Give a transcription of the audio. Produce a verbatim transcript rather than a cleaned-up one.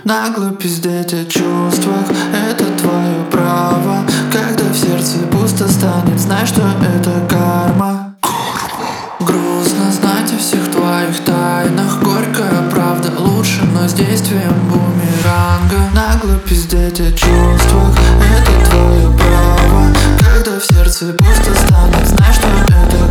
Нагло пиздеть о чувствах, это твое право. Когда в сердце пусто станет, знай, что это карма. Грустно знать о всех твоих тайнах. Горькая правда лучше, но с действием бумеранга. Нагло пиздеть о чувствах, это твое право. Когда в сердце пусто станет, знай, что это